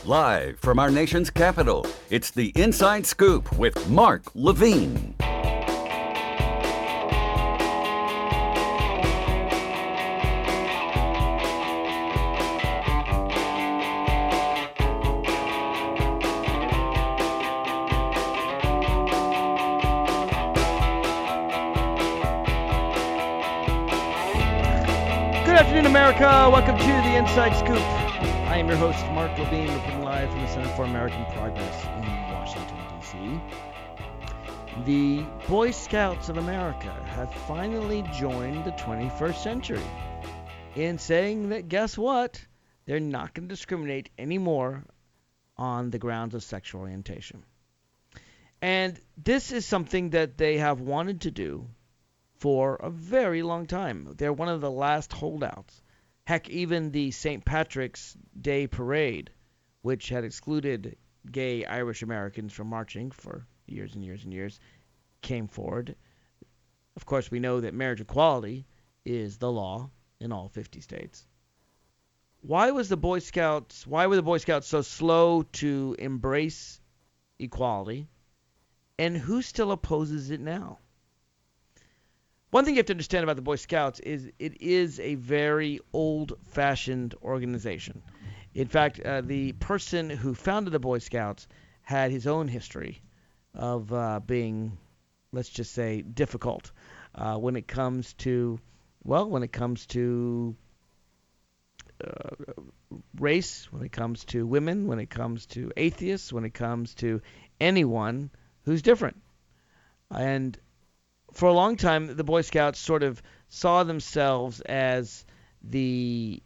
Live from our nation's capital, it's the Inside Scoop with Mark Levine. Good afternoon, America. Welcome to the Inside Scoop. I am your host, Mark Levine, reporting live from the Center for American Progress in Washington, D.C. The Boy Scouts of America have finally joined the 21st century in saying that, guess what? They're not going to discriminate anymore on the grounds of sexual orientation. And this is something that they have wanted to do for a very long time. They're one of the last holdouts. Heck, even the St. Patrick's Day Parade, which had excluded gay Irish Americans from marching for years and years and years, came forward. Of course, we know that marriage equality is the law in all 50 states. Why were the Boy Scouts so slow to embrace equality? And who still opposes it now? One thing you have to understand about the Boy Scouts is it is a very old-fashioned organization. In fact, the person who founded the Boy Scouts had his own history of being, let's just say, difficult when it comes to race, when it comes to women, when it comes to atheists, when it comes to anyone who's different. And for a long time, the Boy Scouts sort of saw themselves as the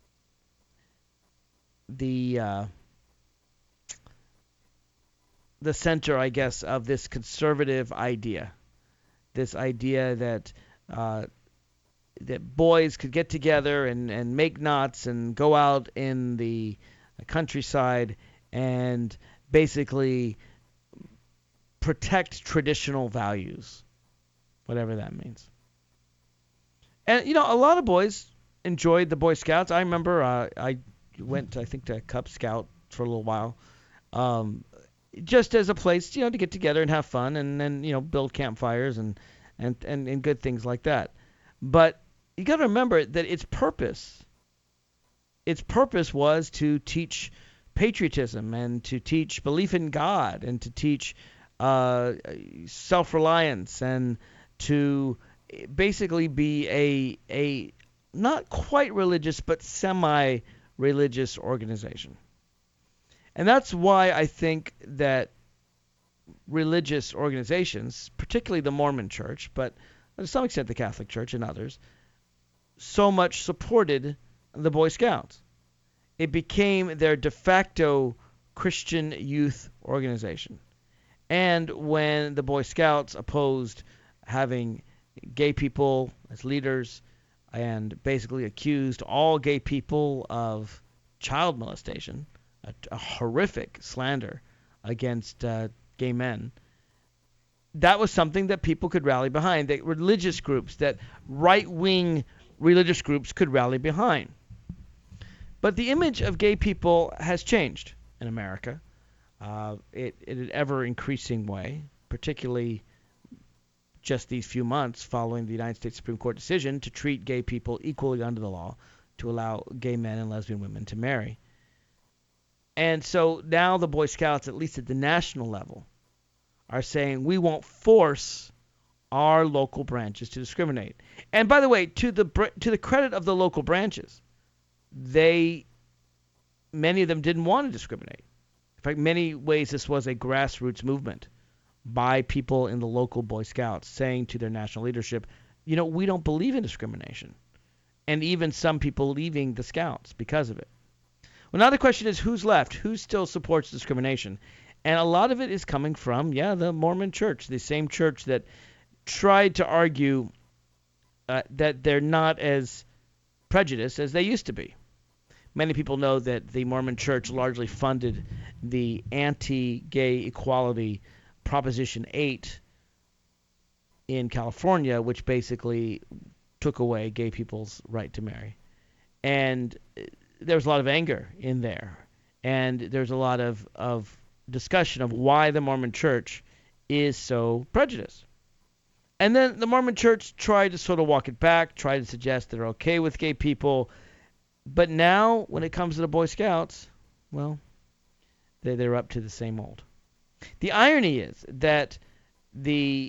center, I guess, of this conservative idea. This idea that boys could get together and make knots and go out in the countryside and basically protect traditional values, whatever that means. And, a lot of boys enjoyed the Boy Scouts. I remember I went, I think, to Cub Scout for a little while, just as a place, to get together and have fun and then, build campfires and good things like that. But you got to remember that its purpose was to teach patriotism and to teach belief in God and to teach self-reliance and to basically be a not quite religious but semi-religious organization. And that's why I think that religious organizations, particularly the Mormon Church, but to some extent the Catholic Church and others, so much supported the Boy Scouts. It became their de facto Christian youth organization. And when the Boy Scouts opposed having gay people as leaders and basically accused all gay people of child molestation, a horrific slander against gay men, that was something that people could rally behind, that religious groups, that right-wing religious groups could rally behind. But the image of gay people has changed in America in an ever-increasing way, particularly just these few months following the United States Supreme Court decision to treat gay people equally under the law, to allow gay men and lesbian women to marry. And so now the Boy Scouts, at least at the national level, are saying we won't force our local branches to discriminate. And by the way, to the credit of the local branches, many of them didn't want to discriminate. In fact, many ways this was a grassroots movement by people in the local Boy Scouts saying to their national leadership, we don't believe in discrimination. And even some people leaving the Scouts because of it. Well, now the question is, who's left? Who still supports discrimination? And a lot of it is coming from, the Mormon Church, the same church that tried to argue that they're not as prejudiced as they used to be. Many people know that the Mormon Church largely funded the anti-gay equality Proposition 8 in California, which basically took away gay people's right to marry. And there was a lot of anger in there. And there's a lot of discussion of why the Mormon Church is so prejudiced. And then the Mormon Church tried to sort of walk it back, tried to suggest they're okay with gay people. But now, when it comes to the Boy Scouts, well, they're up to the same old. The irony is that there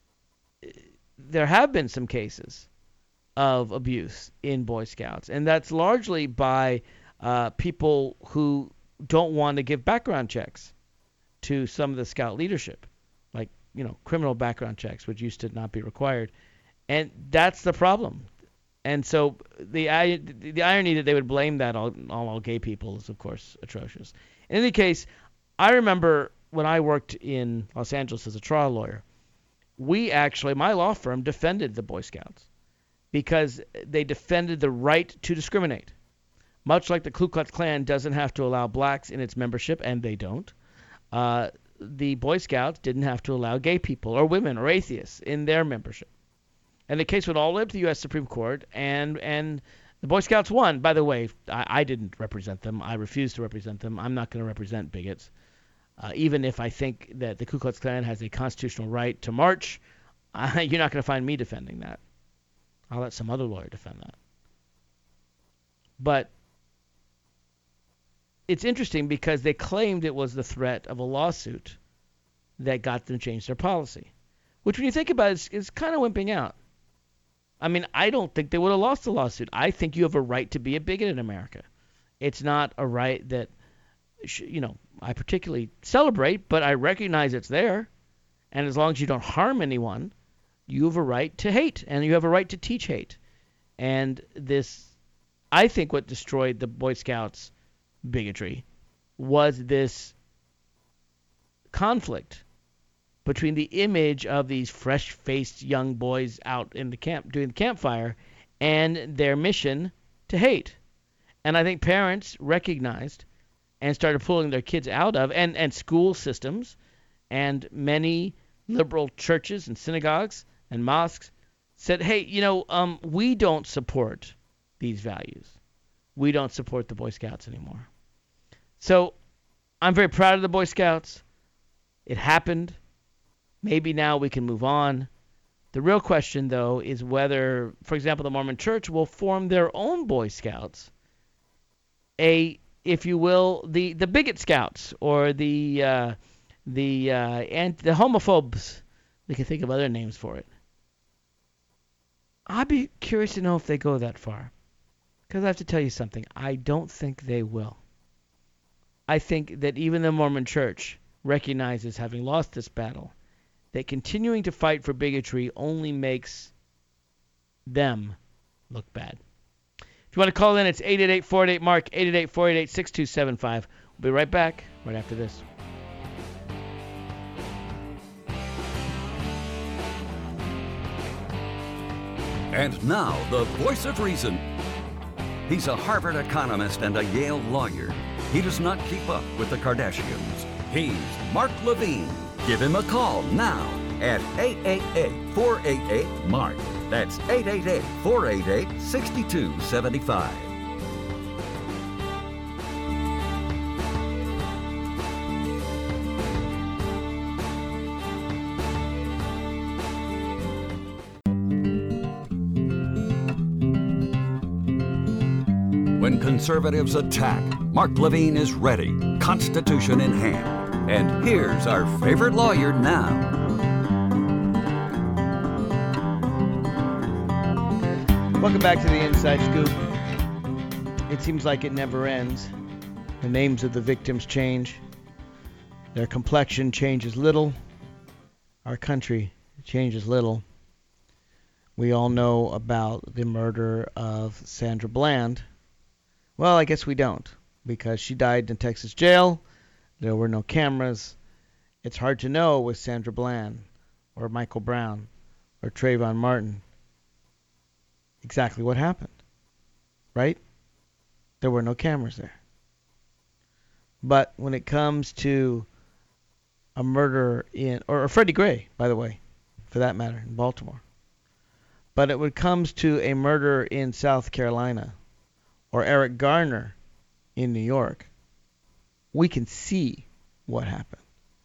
have been some cases of abuse in Boy Scouts, and that's largely by people who don't want to give background checks to some of the Scout leadership, like criminal background checks, which used to not be required, and that's the problem. And so the irony that they would blame that on all gay people is, of course, atrocious. In any case, I remember when I worked in Los Angeles as a trial lawyer, my law firm defended the Boy Scouts because they defended the right to discriminate. Much like the Ku Klux Klan doesn't have to allow blacks in its membership, and they don't, the Boy Scouts didn't have to allow gay people or women or atheists in their membership. And the case went all the way up to the U.S. Supreme Court, and the Boy Scouts won. By the way, I didn't represent them. I refused to represent them. I'm not going to represent bigots. Even if I think that the Ku Klux Klan has a constitutional right to march, you're not going to find me defending that. I'll let some other lawyer defend that. But it's interesting because they claimed it was the threat of a lawsuit that got them to change their policy, which when you think about it is kind of wimping out. I mean, I don't think they would have lost the lawsuit. I think you have a right to be a bigot in America. It's not a right that, I particularly celebrate, but I recognize it's there. And as long as you don't harm anyone, you have a right to hate, and you have a right to teach hate. And I think what destroyed the Boy Scouts' bigotry was this conflict between the image of these fresh-faced young boys out in the camp doing the campfire and their mission to hate. And I think parents recognized and started pulling their kids out of, and school systems, and many liberal churches and synagogues and mosques said, hey, we don't support these values. We don't support the Boy Scouts anymore. So I'm very proud of the Boy Scouts. It happened. Maybe now we can move on. The real question, though, is whether, for example, the Mormon Church will form their own Boy Scouts, if you will, the bigot scouts or the homophobes. We can think of other names for it. I'd be curious to know if they go that far, because I have to tell you something. I don't think they will. I think that even the Mormon Church recognizes, having lost this battle, that continuing to fight for bigotry only makes them look bad. If you want to call in, it's 888-488-MARK, 888-488-6275. We'll be right back right after this. And now, the voice of reason. He's a Harvard economist and a Yale lawyer. He does not keep up with the Kardashians. He's Mark Levine. Give him a call now at 888-488-MARK. That's 888-488-6275. When conservatives attack, Mark Levine is ready, Constitution in hand. And here's our favorite lawyer now. Welcome back to the Inside Scoop. It seems like it never ends. The names of the victims change. Their complexion changes little. Our country changes little. We all know about the murder of Sandra Bland. Well, I guess we don't, because she died in a Texas jail. There were no cameras. It's hard to know with Sandra Bland or Michael Brown or Trayvon Martin exactly what happened, right? There were no cameras there. But when it comes to a murder or Freddie Gray, by the way, for that matter, in Baltimore. But when it comes to a murder in South Carolina or Eric Garner in New York, we can see what happened.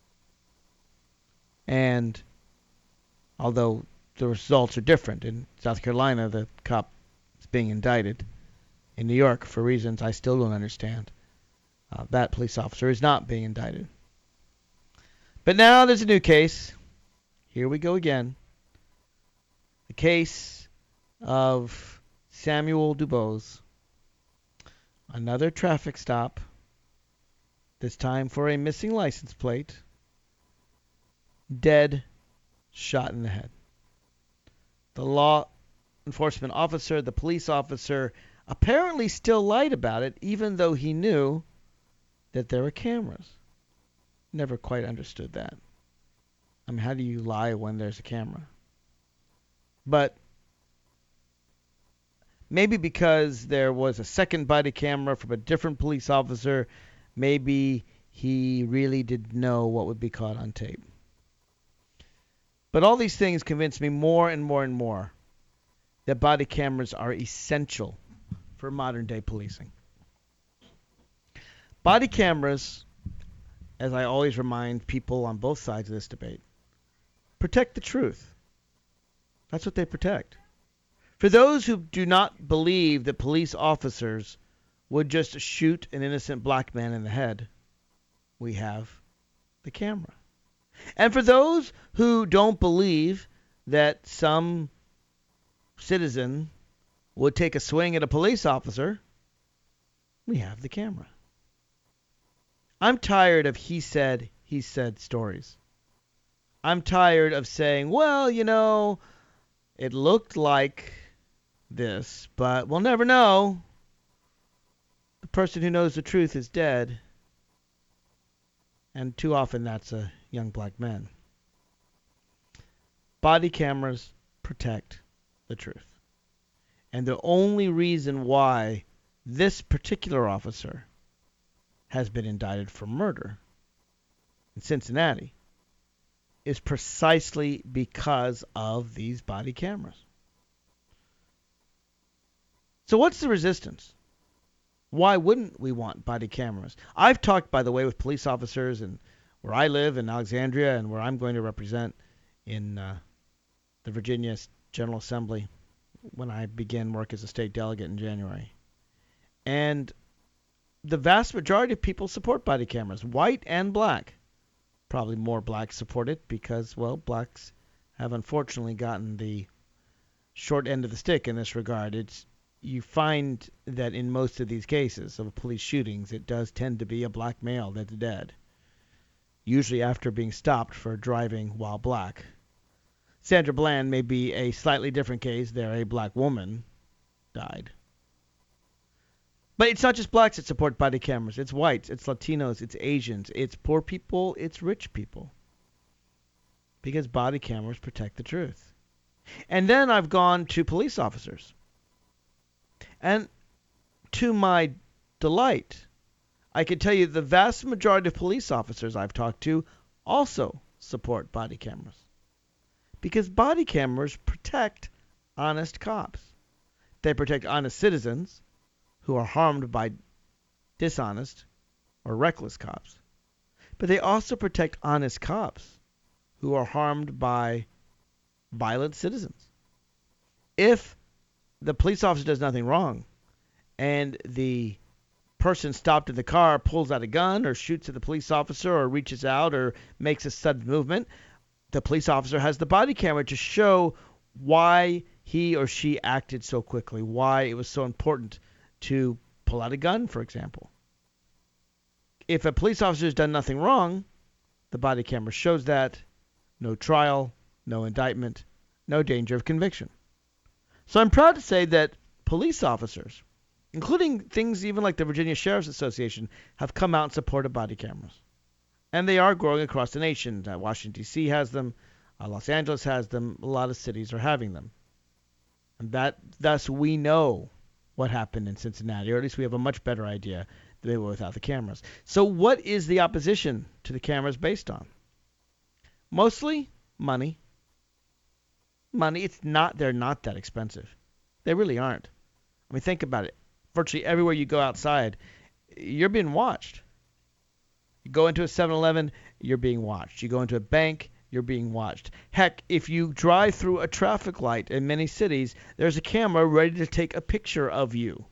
And although the results are different, in South Carolina, the cop is being indicted. In New York, for reasons I still don't understand, that police officer is not being indicted. But now there's a new case. Here we go again. The case of Samuel Dubose. Another traffic stop. This time for a missing license plate. Dead, shot in the head. The law enforcement officer, the police officer, apparently still lied about it, even though he knew that there were cameras. Never quite understood that. I mean, how do you lie when there's a camera? But maybe because there was a second body camera from a different police officer, maybe he really didn't know what would be caught on tape. But all these things convince me more and more and more that body cameras are essential for modern day policing. Body cameras, as I always remind people on both sides of this debate, protect the truth. That's what they protect. For those who do not believe that police officers would just shoot an innocent black man in the head, we have the camera. And for those who don't believe that some citizen would take a swing at a police officer, we have the camera. I'm tired of he said stories. I'm tired of saying, well, you know, it looked like this, but we'll never know. The person who knows the truth is dead. And too often that's a young black man. Body cameras protect the truth. And the only reason why this particular officer has been indicted for murder in Cincinnati is precisely because of these body cameras. So what's the resistance? Why wouldn't we want body cameras? I've talked, by the way, with police officers and where I live in Alexandria and where I'm going to represent in the Virginia General Assembly when I begin work as a state delegate in January. And the vast majority of people support body cameras, white and black. Probably more blacks support it because, well, blacks have unfortunately gotten the short end of the stick in this regard. You find that in most of these cases of police shootings, it does tend to be a black male that's dead, usually after being stopped for driving while black. Sandra Bland may be a slightly different case. There, a black woman died. But it's not just blacks that support body cameras. It's whites, it's Latinos, it's Asians, it's poor people, it's rich people. Because body cameras protect the truth. And then I've gone to police officers. And to my delight, I can tell you the vast majority of police officers I've talked to also support body cameras. Because body cameras protect honest cops. They protect honest citizens who are harmed by dishonest or reckless cops. But they also protect honest cops who are harmed by violent citizens. If the police officer does nothing wrong and the person stopped in the car pulls out a gun or shoots at the police officer or reaches out or makes a sudden movement, the police officer has the body camera to show why he or she acted so quickly, why it was so important to pull out a gun, for example. If a police officer has done nothing wrong, the body camera shows that. No trial, no indictment, no danger of conviction. So I'm proud to say that police officers, including things even like the Virginia Sheriff's Association, have come out and supported body cameras. And they are growing across the nation. Washington, D.C. has them. Los Angeles has them. A lot of cities are having them. And thus we know what happened in Cincinnati, or at least we have a much better idea than they were without the cameras. So what is the opposition to the cameras based on? Mostly money. Money. They're not that expensive. They really aren't. I mean, think about it. Virtually everywhere you go outside, you're being watched. go into a 7-Eleven, you're being watched. You go into a bank, you're being watched. Heck, if you drive through a traffic light in many cities, there's a camera ready to take a picture of you.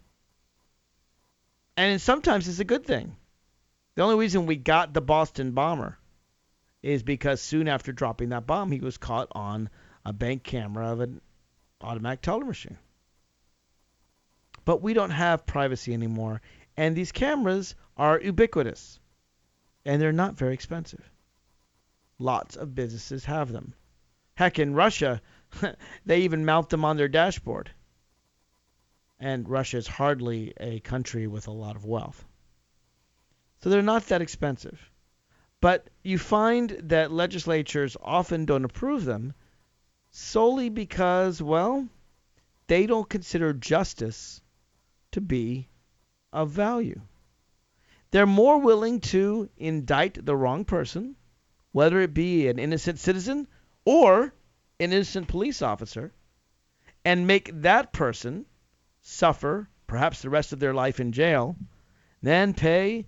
And sometimes it's a good thing. The only reason we got the Boston bomber is because soon after dropping that bomb, he was caught on a bank camera of an automatic teller machine. But we don't have privacy anymore, and these cameras are ubiquitous, and they're not very expensive. Lots of businesses have them. Heck, in Russia, they even mount them on their dashboard. And Russia is hardly a country with a lot of wealth. So they're not that expensive. But you find that legislatures often don't approve them solely because, well, they don't consider justice to be of value. They're more willing to indict the wrong person, whether it be an innocent citizen or an innocent police officer, and make that person suffer perhaps the rest of their life in jail, then pay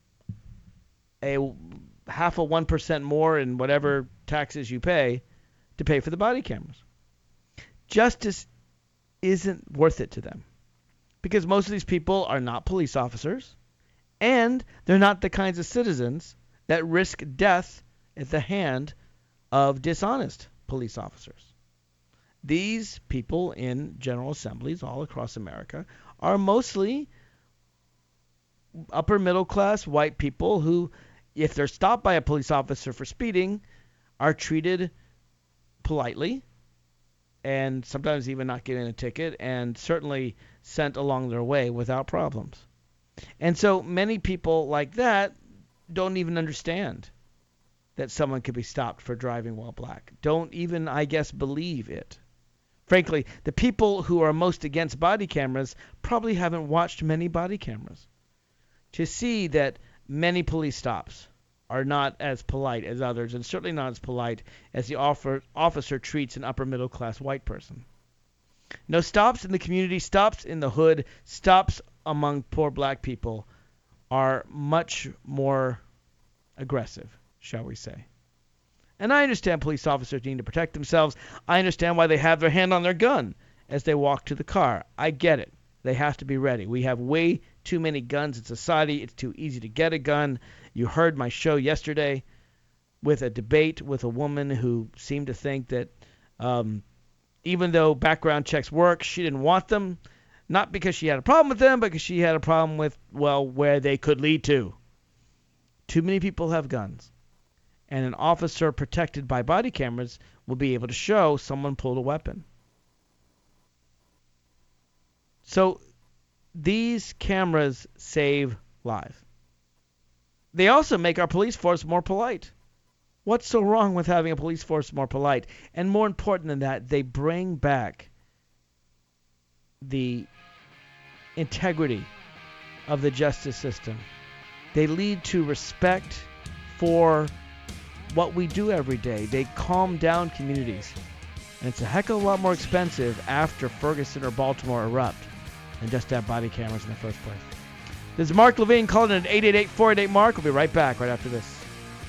a 0.5% more in whatever taxes you pay to pay for the body cameras. Justice isn't worth it to them because most of these people are not police officers, and they're not the kinds of citizens that risk death at the hand of dishonest police officers. These people in General Assemblies all across America are mostly upper middle class white people who, if they're stopped by a police officer for speeding, are treated politely and sometimes even not getting a ticket and certainly sent along their way without problems. And so many people like that don't even understand that someone could be stopped for driving while black. Don't even, I guess, believe it. Frankly, the people who are most against body cameras probably haven't watched many body cameras to see that many police stops are not as polite as others, and certainly not as polite as the officer treats an upper middle class white person. No, stops in the community, stops in the hood, stops among poor black people are much more aggressive, shall we say. And I understand police officers need to protect themselves. I understand why they have their hand on their gun as they walk to the car. I get it. They have to be ready. We have way too many guns in society. It's too easy to get a gun. You heard my show yesterday with a debate with a woman who seemed to think that even though background checks work, she didn't want them. Not because she had a problem with them, but because she had a problem with, well, where they could lead to. Too many people have guns. And an officer protected by body cameras will be able to show someone pulled a weapon. So these cameras save lives. They also make our police force more polite. What's so wrong with having a police force more polite? And more important than that, they bring back the integrity of the justice system. They lead to respect for what we do every day. They calm down communities. And it's a heck of a lot more expensive after Ferguson or Baltimore erupt than just to have body cameras in the first place. This is Mark Levine calling in at 888-488-MARK. We'll be right back right after this.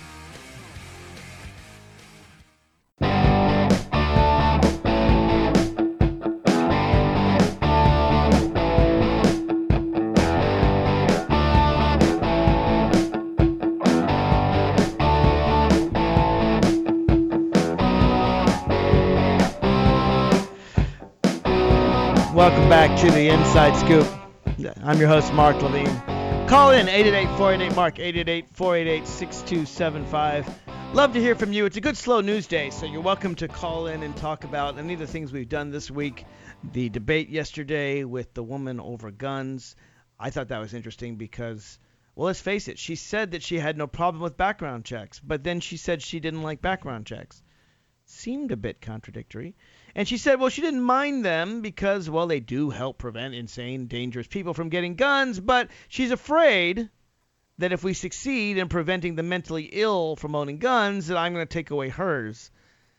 Welcome back to the Inside Scoop. I'm your host, Mark Levine. Call in 888-488-MARK, 888-488-6275. Love to hear from you. It's a good slow news day, so you're welcome to call in and talk about any of the things we've done this week. The debate yesterday with the woman over guns. I thought that was interesting because, well, let's face it, she said that she had no problem with background checks, but then she said she didn't like background checks. Seemed a bit contradictory. And she said, well, she didn't mind them because, well, they do help prevent insane, dangerous people from getting guns, but she's afraid that if we succeed in preventing the mentally ill from owning guns, that I'm going to take away hers.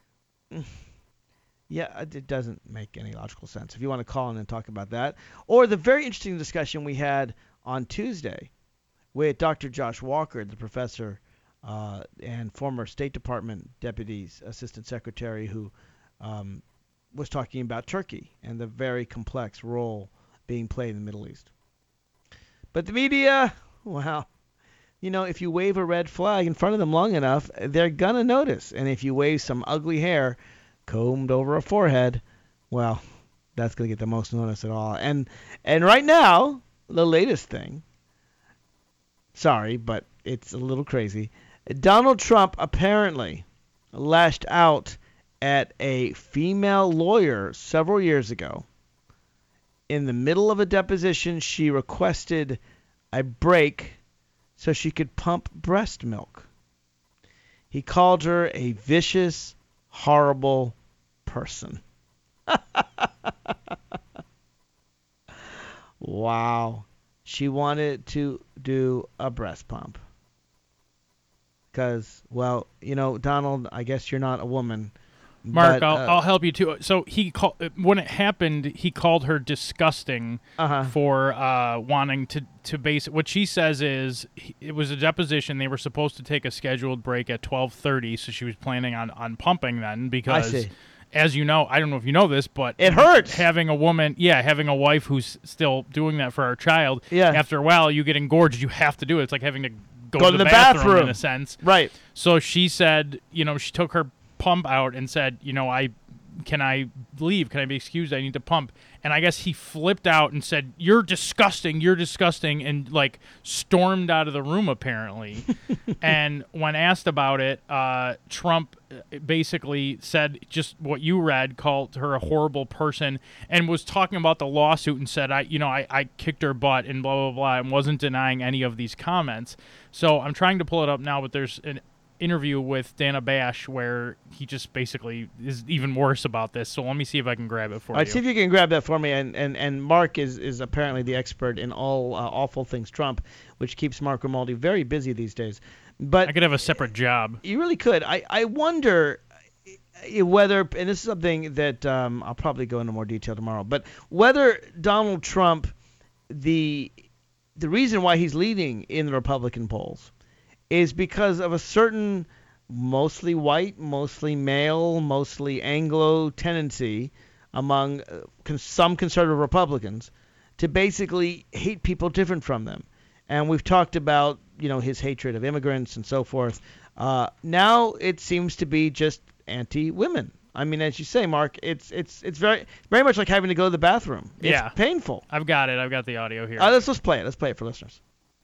Yeah, it doesn't make any logical sense. If you want to call in and talk about that. Or the very interesting discussion we had on Tuesday with Dr. Josh Walker, the professor and former State Department Deputy Assistant Secretary who was talking about Turkey and the very complex role being played in the Middle East. But the media, well, if you wave a red flag in front of them long enough, they're going to notice. And if you wave some ugly hair combed over a forehead, well, that's going to get the most notice at all. And right now, the latest thing, sorry, but it's a little crazy. Donald Trump apparently lashed out at a female lawyer several years ago. In the middle of a deposition, she requested a break so she could pump breast milk. He called her a vicious, horrible person. Wow. She wanted to do a breast pump. Because, well, Donald, I guess you're not a woman. Mark, but, I'll help you too. So when it happened, he called her disgusting for wanting to base it. What she says is it was a deposition. They were supposed to take a scheduled break at 12:30, so she was planning on pumping then because, I see. As you know, I don't know if you know this, but it hurts. Having a wife who's still doing that for our child. Yeah. After a while, you get engorged. You have to do it. It's like having to go to the bathroom in a sense. Right. So she said, she took her pump out and said, can I leave? Can I be excused? I need to pump. And I guess he flipped out and said, you're disgusting, and stormed out of the room apparently. And when asked about it, Trump basically said just what you read, called her a horrible person, and was talking about the lawsuit and said, I kicked her butt and blah, blah, blah, and wasn't denying any of these comments. So I'm trying to pull it up now, but there's an interview with Dana Bash where he just basically is even worse about this. So let me see if I can grab it for you. All right, see if you can grab that for me. And Mark is apparently the expert in all awful things Trump, which keeps Mark Grimaldi very busy these days. But I could have a separate job. You really could. I wonder whether, and this is something that I'll probably go into more detail tomorrow, but whether Donald Trump, the reason why he's leading in the Republican polls is because of a certain mostly white, mostly male, mostly Anglo tendency among some conservative Republicans to basically hate people different from them. And we've talked about, his hatred of immigrants and so forth. Now it seems to be just anti-women. I mean, as you say, Mark, it's very much like having to go to the bathroom. It's painful. I've got it. I've got the audio here. Let's play it. Let's play it for listeners.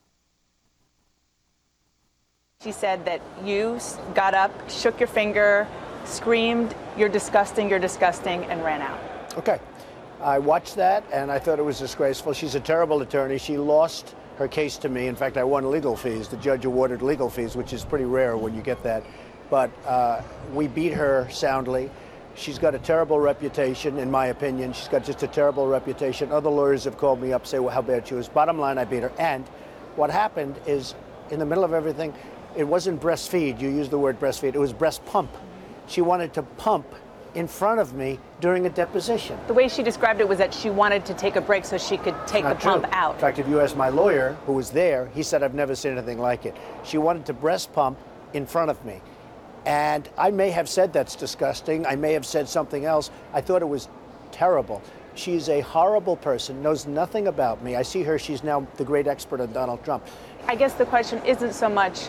She said that you got up, shook your finger, screamed, you're disgusting, and ran out. Okay. I watched that, and I thought it was disgraceful. She's a terrible attorney. She lost her case to me. In fact, I won legal fees. The judge awarded legal fees, which is pretty rare when you get that. But we beat her soundly. She's got a terrible reputation, in my opinion. She's got just a terrible reputation. Other lawyers have called me up, say how bad she was. Bottom line, I beat her. And what happened is, in the middle of everything, it wasn't breastfeed. You used the word breastfeed. It was breast pump. She wanted to pump in front of me during a deposition. The way she described it was that she wanted to take a break so she could take the pump out. In fact, if you ask my lawyer, who was there, he said, I've never seen anything like it. She wanted to breast pump in front of me. And I may have said that's disgusting. I may have said something else. I thought it was terrible. She's a horrible person, knows nothing about me. I see her, she's now the great expert on Donald Trump. I guess the question isn't so much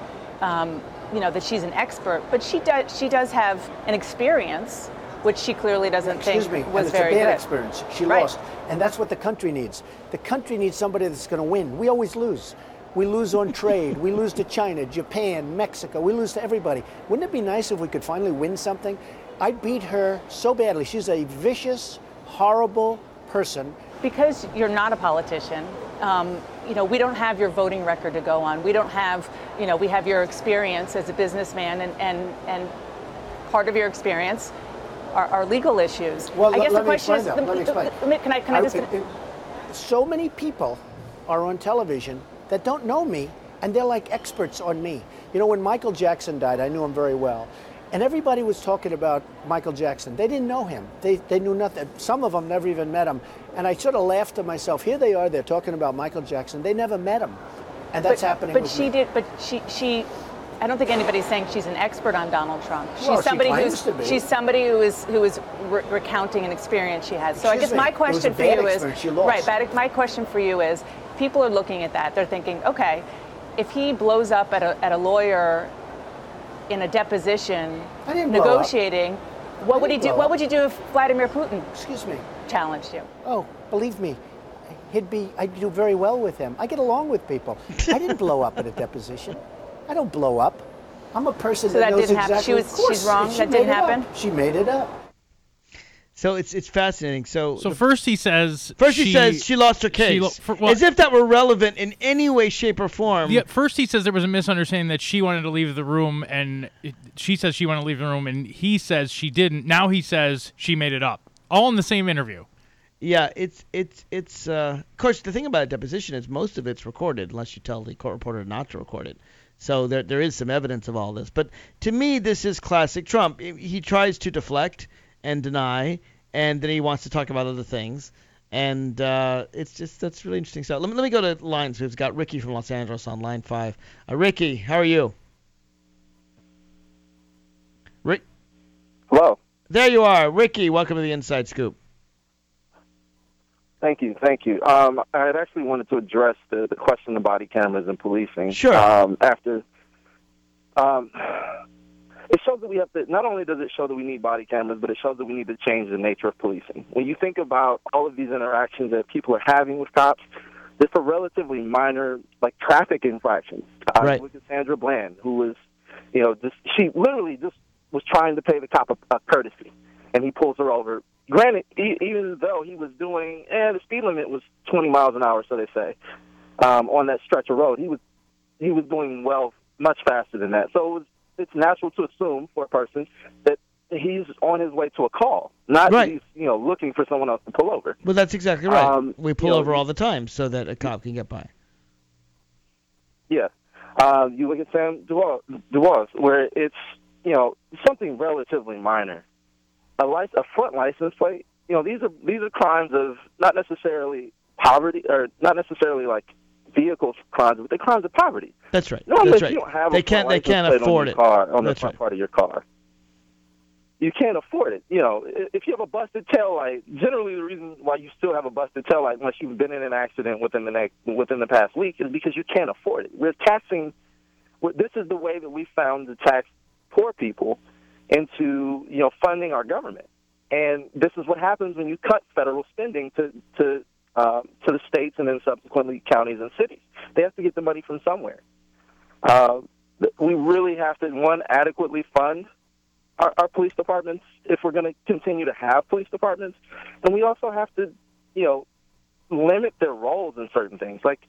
that she's an expert, but she does have an experience, which she clearly doesn't think was very good. It's a bad experience. She lost. And that's what the country needs. The country needs somebody that's going to win. We always lose. We lose on trade. We lose to China, Japan, Mexico. We lose to everybody. Wouldn't it be nice if we could finally win something? I beat her so badly. She's a vicious, horrible person. Because you're not a politician, we don't have your voting record to go on. We don't have, we have your experience as a businessman, and part of your experience are legal issues. Well, I guess the let me question explain is, that. Let me explain. Can I just? So many people are on television that don't know me, and they're like experts on me. When Michael Jackson died, I knew him very well. And everybody was talking about Michael Jackson. They didn't know him. They knew nothing. Some of them never even met him. And I sort of laughed to myself. Here they are. They're talking about Michael Jackson. They never met him. And that's happening But with she me. did. But she. I don't think anybody's saying she's an expert on Donald Trump. She's Well, she somebody claims to be. she's somebody who is recounting an experience she had. So I Excuse guess my me, it was question a for bad you is experience. She lost. right. My question for you is, people are looking at that. They're thinking, okay, if he blows up at a lawyer in a deposition I didn't blow up. negotiating, what would he didn't do? blow What up. would you do if Vladimir Putin Excuse me. challenged you? Oh, believe me, I'd do very well with him. I get along with people. I didn't blow up at a deposition. I don't blow up. I'm a person So that that knows didn't happen? exactly. She's Of course, wrong? she That made didn't it up. happen? She made it up. So it's fascinating. So first he says he says she lost her case, as if that were relevant in any way, shape, or form. Yeah, first he says there was a misunderstanding that she wanted to leave the room, and she says she wanted to leave the room, and he says she didn't. Now he says she made it up. All in the same interview. Yeah, it's of course, the thing about a deposition is most of it's recorded unless you tell the court reporter not to record it. So there is some evidence of all this. But to me, this is classic Trump. He tries to deflect and deny, and then he wants to talk about other things. And that's really interesting stuff. Let me go to lines. We've got Ricky from Los Angeles on line 5. Ricky, how are you? Rick? Hello. There you are. Ricky, welcome to the Inside Scoop. Thank you. I had actually wanted to address the question of body cameras and policing. Sure. It shows that we have to, not only does it show that we need body cameras, but it shows that we need to change the nature of policing. When you think about all of these interactions that people are having with cops, they're for relatively minor, like traffic infractions. Right. Look at Sandra Bland, who was, she literally just was trying to pay the cop a courtesy, and he pulls her over. Granted, even though he was doing, the speed limit was 20 miles an hour, so they say, on that stretch of road, he was doing much faster than that. So it's natural to assume for a person that he's on his way to a call, not that he's looking for someone else to pull over. Well, that's exactly right. We pull over all the time so that a cop can get by. Yeah. You look at Sam Duwas, where it's something relatively minor. A front license plate. These are crimes of not necessarily poverty, or not necessarily like vehicle crimes, but they're crimes of poverty. That's right. Normally, That's if right. you don't have They can't afford it. On the That's front right. part of your car. You can't afford it. If you have a busted taillight, generally the reason why you still have a busted taillight, unless you've been in an accident within the past week, is because you can't afford it. We're taxing. This is the way that we found to tax poor people into funding our government, and this is what happens when you cut federal spending to the states and then subsequently counties and cities. They have to get the money from somewhere. We really have to adequately fund our police departments if we're going to continue to have police departments, and we also have to limit their roles in certain things. Like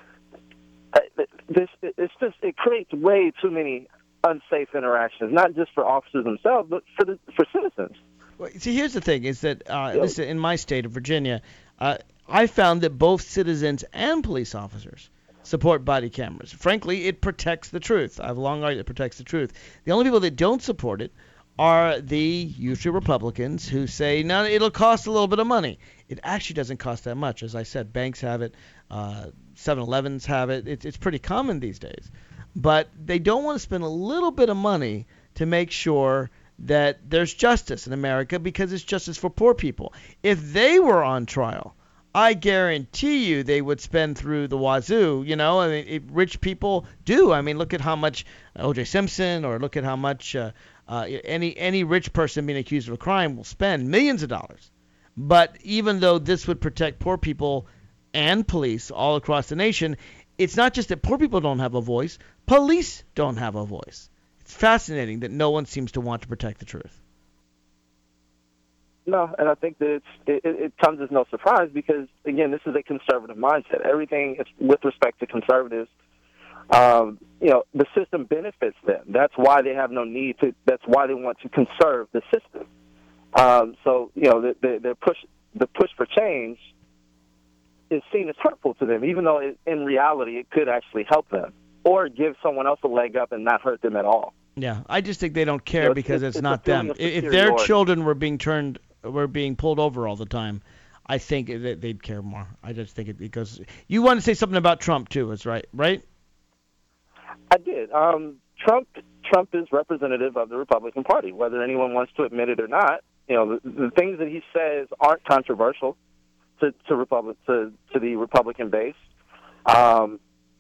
it creates way too many unsafe interactions, not just for officers themselves, but for citizens. Well, see, here's the thing: is that in my state of Virginia, I found that both citizens and police officers support body cameras. Frankly, it protects the truth. I've long argued it protects the truth. The only people that don't support it are the usually Republicans who say, no, it'll cost a little bit of money. It actually doesn't cost that much. As I said, banks have it, 7-Elevens have it. It's pretty common these days. But they don't want to spend a little bit of money to make sure that there's justice in America, because it's justice for poor people. If they were on trial, I guarantee you they would spend through the wazoo. Rich people do. I mean, look at how much O.J. Simpson, or look at how much any rich person being accused of a crime will spend millions of dollars. But even though this would protect poor people and police all across the nation, it's not just that poor people don't have a voice, police don't have a voice. It's fascinating that no one seems to want to protect the truth. No, and I think that it comes as no surprise because, again, this is a conservative mindset. Everything is with respect to conservatives. The system benefits them. That's why they have no need to. That's why they want to conserve the system. The push for change is seen as hurtful to them, even though in reality it could actually help them or give someone else a leg up and not hurt them at all. Yeah, I just think they don't care because it's not them. If their children were being pulled over all the time, I think they'd care more. I just think it goes. You want to say something about Trump too, is right? I did. Trump is representative of the Republican Party, whether anyone wants to admit it or not. You know, the things that he says aren't controversial to the Republican base, and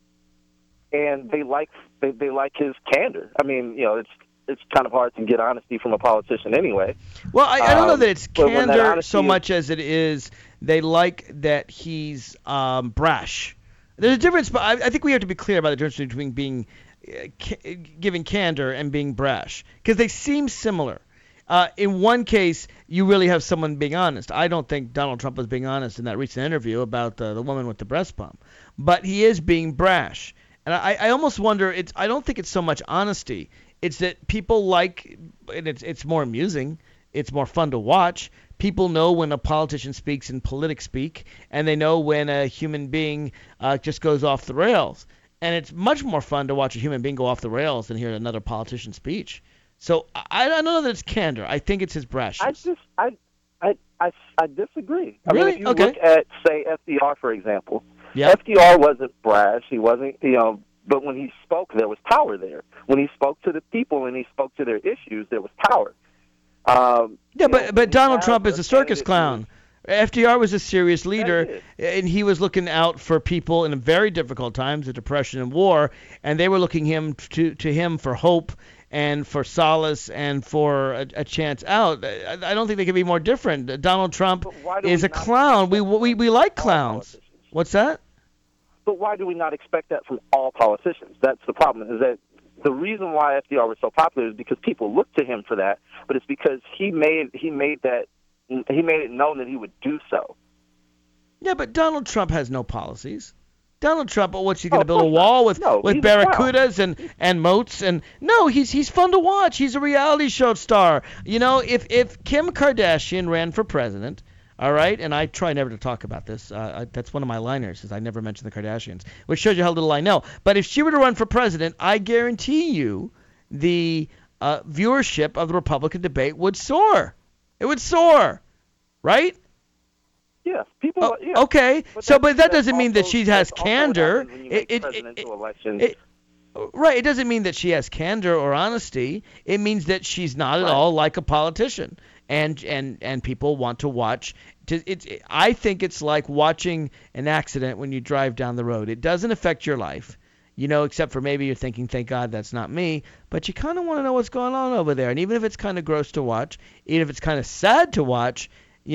they like his candor. I mean, you know, it's kind of hard to get honesty from a politician anyway. Well, I don't know that it's but when that candor honesty so is- much as it is they like that he's brash. There's a difference, but I think we have to be clear about the difference between being giving candor and being brash, because they seem similar. In one case, you really have someone being honest. I don't think Donald Trump was being honest in that recent interview about the woman with the breast pump, but he is being brash. And I almost wonder, I don't think it's so much honesty. It's that people like, and it's more amusing. It's more fun to watch. People know when a politician speaks in politic speak, and they know when a human being just goes off the rails. And it's much more fun to watch a human being go off the rails than hear another politician's speech. So I don't know that it's candor. I think it's his brashness. I disagree. I Really? mean, if you Okay. look at, say, FDR, for example, Yeah. FDR wasn't brash. He wasn't, but when he spoke, there was power there. When he spoke to the people and he spoke to their issues, there was power. Yeah, but Donald have Trump is a a circus candidate clown. FDR was a serious leader, That and he was looking out for people in very difficult times, the Depression and war, and they were looking to him for hope and for solace and for a chance out. I don't think they could be more different. Donald Trump But why do is we a not clown. We like all clowns. politicians? What's that? But why do we not expect that from all politicians? That's the problem, is that the reason why FDR was so popular is because people looked to him for that, but it's because he made it known that he would do so. Yeah, but Donald Trump has no policies. Donald Trump, what's he going to of build a course wall not. with No, with he's a clown. barracudas and moats? And no, he's fun to watch. He's a reality show star. You know, if Kim Kardashian ran for president, all right, and I try never to talk about this. That's one of my liners, is I never mention the Kardashians, which shows you how little I know. But if she were to run for president, I guarantee you the viewership of the Republican debate would soar. It would soar, right? Yeah, people. Oh, yeah. okay, But but that that's doesn't mean that also- she has that's also what candor. happens when you make presidential elections. Right, it doesn't mean that she has candor or honesty. It means that she's not at Right. all like a politician, and people want to watch. I think it's like watching an accident when you drive down the road. It doesn't affect your life, except for maybe you're thinking, thank God that's not me. But you kind of want to know what's going on over there, and even if it's kind of gross to watch, even if it's kind of sad to watch,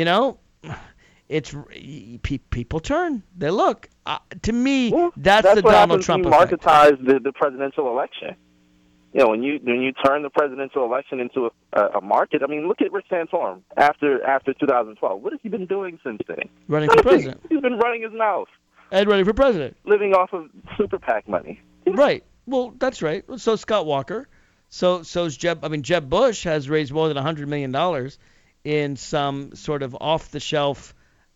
it's people turn. They look. To me, Well, that's the what Donald happens Trump when you effect. marketize the presidential election. When you turn the presidential election into a market. I mean, look at Rick Santorum after 2012. What has he been doing since then? Running for Nothing. president. He's been running his mouth, And running for president. living off of super PAC money. Right. Well, that's right. So Scott Walker. So's Jeb. I mean, Jeb Bush has raised more than $100 million in some sort of off-the-shelf,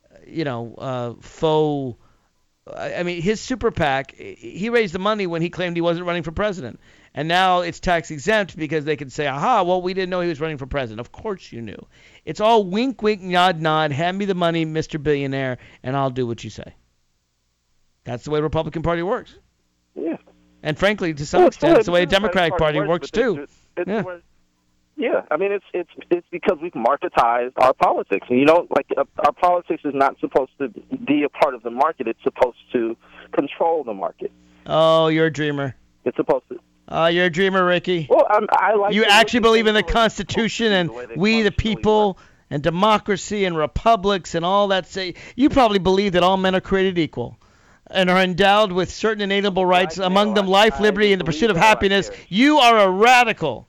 faux. I mean, his super PAC. He raised the money when he claimed he wasn't running for president, and now it's tax exempt because they can say, "Aha! Well, we didn't know he was running for president." Of course you knew. It's all wink, wink, nod, nod. Hand me the money, Mr. Billionaire, and I'll do what you say. That's the way the Republican Party works. Yeah. And frankly, to some Well, extent, it's the way the the Democratic Party works but too. it's Yeah. where- yeah, I mean, it's because we've marketized our politics, and our politics is not supposed to be a part of the market. It's supposed to control the market. Oh, you're a dreamer. It's supposed to. Oh, you're a dreamer, Ricky. Well, I like. You to actually look at believe in the things the way they're Constitution supposed and to be, the way they we the functionally people work. and democracy and republics and all that. You probably believe that all men are created equal and are endowed with certain inalienable rights, Right among now, them life, I liberty, and the believe pursuit of that, I happiness. care. You are a radical.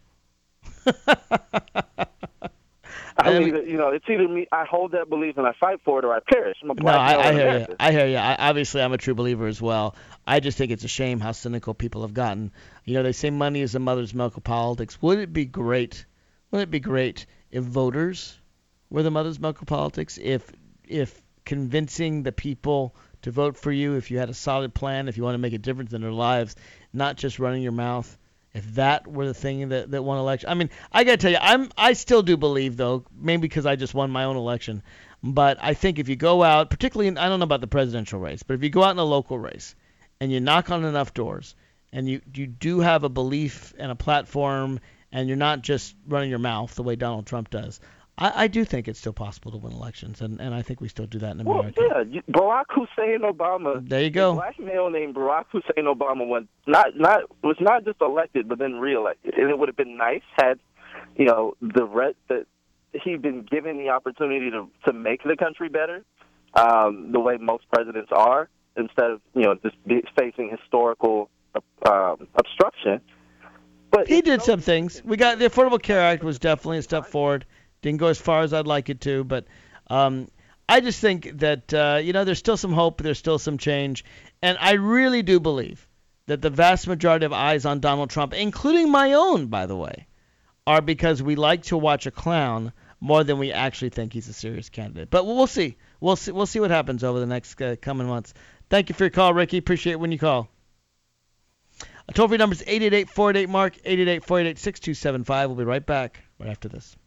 I I mean, mean- it's either me. I hold that belief and I fight for it, or I perish. I'm a No, black male I in hear you. America. I hear you. Obviously, I'm a true believer as well. I just think it's a shame how cynical people have gotten. They say money is the mother's milk of politics. Wouldn't it be great? Wouldn't it be great if voters were the mother's milk of politics? If convincing the people to vote for you, if you had a solid plan, if you want to make a difference in their lives, not just running your mouth. If that were the thing that won election, I mean, I gotta tell you, I still do believe, though, maybe because I just won my own election, but I think if you go out, particularly, I don't know about the presidential race, but if you go out in a local race and you knock on enough doors and you do have a belief and a platform, and you're not just running your mouth the way Donald Trump does, I do think it's still possible to win elections, and I think we still do that in America. Well, yeah, Barack Hussein Obama. There you go. A black male named Barack Hussein Obama was not just elected, but then reelected. And it would have been nice had, that he'd been given the opportunity to make the country better, the way most presidents are, instead of just facing historical obstruction. But he did some things. We got the Affordable Care Act was definitely a step forward. Didn't go as far as I'd like it to, but I just think that there's still some hope, there's still some change, and I really do believe that the vast majority of eyes on Donald Trump, including my own, by the way, are because we like to watch a clown more than we actually think he's a serious candidate. But we'll see. We'll see what happens over the next coming months. Thank you for your call, Ricky. Appreciate it when you call. Our toll-free number is 888-488-MARK, 888-488-6275. We'll be right back right after this.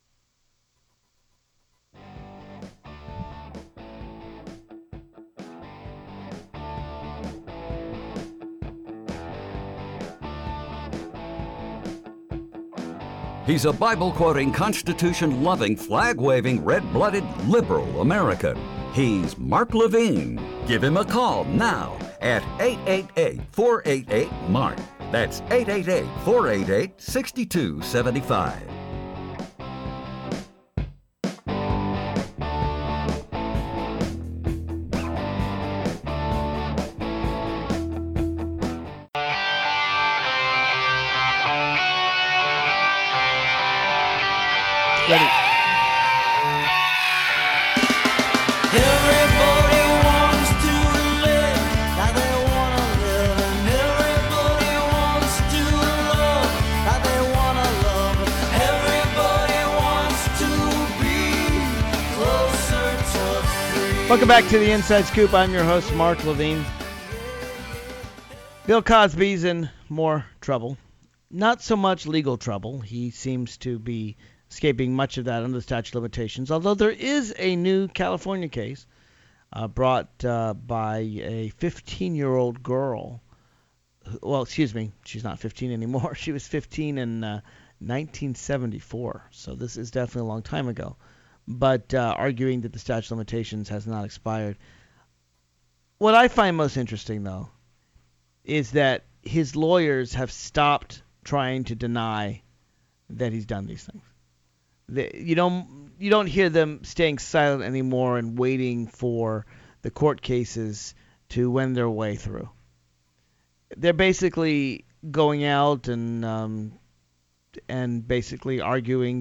He's a Bible-quoting, Constitution-loving, flag-waving, red-blooded, liberal American. He's Mark Levine. Give him a call now at 888-488-MARK. That's 888-488-6275. Ready. Everybody wants to live how they want to live, and everybody wants to love how they want to love. Everybody wants to be closer to free. Welcome back to the Inside Scoop. I'm your host, Mark Levine. Bill Cosby's in more trouble. Not so much legal trouble. He seems to be escaping much of that under the statute of limitations, although there is a new California case brought by a 15-year-old girl. Well, excuse me, she's not 15 anymore. She was 15 in 1974, so this is definitely a long time ago, but arguing that the statute of limitations has not expired. What I find most interesting, though, is that his lawyers have stopped trying to deny that he's done these things. You don't hear them staying silent anymore and waiting for the court cases to wend their way through. They're basically going out and basically arguing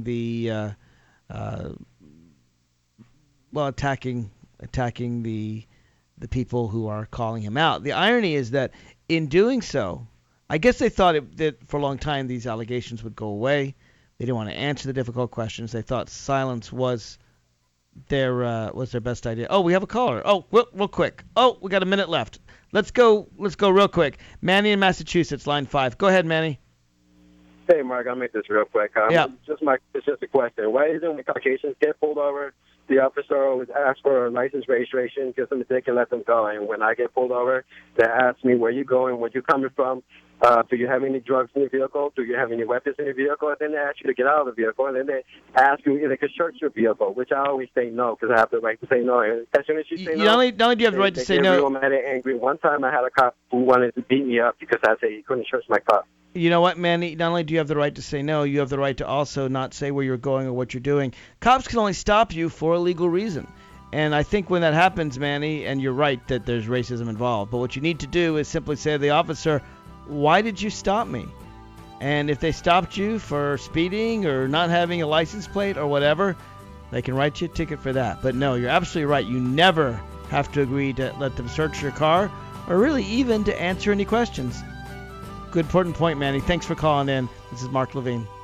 attacking the people who are calling him out. The irony is that in doing so, I guess they thought that for a long time these allegations would go away. They didn't want to answer the difficult questions. They thought silence was their best idea. Oh, we have a caller. Oh, real quick. Oh, we got a minute left. Let's go real quick. Manny in Massachusetts, line 5. Go ahead, Manny. Hey, Mark, I'll make this real quick. Yeah. It's just a question. Why isn't when Caucasians get pulled over, the officer always asks for a license registration, gives them a ticket, and let them go? And when I get pulled over, they ask me where you going, where you coming from, do you have any drugs in your vehicle, do you have any weapons in your vehicle, and then they ask you to get out of the vehicle, and then they ask you if they can search your vehicle, which I always say no, because I have the right to say no. And as soon as you say no, not only do you have the right to say no, they get real mad and angry. One time I had a cop who wanted to beat me up because I said he couldn't search my car. You know what, Manny? Not only do you have the right to say no, you have the right to also not say where you're going or what you're doing. Cops can only stop you for a legal reason. And I think when that happens, Manny, and you're right that there's racism involved, but what you need to do is simply say to the officer, why did you stop me? And if they stopped you for speeding or not having a license plate or whatever, they can write you a ticket for that. But no, you're absolutely right. You never have to agree to let them search your car or really even to answer any questions. Good important point, Manny. Thanks for calling in. This is Mark Levine.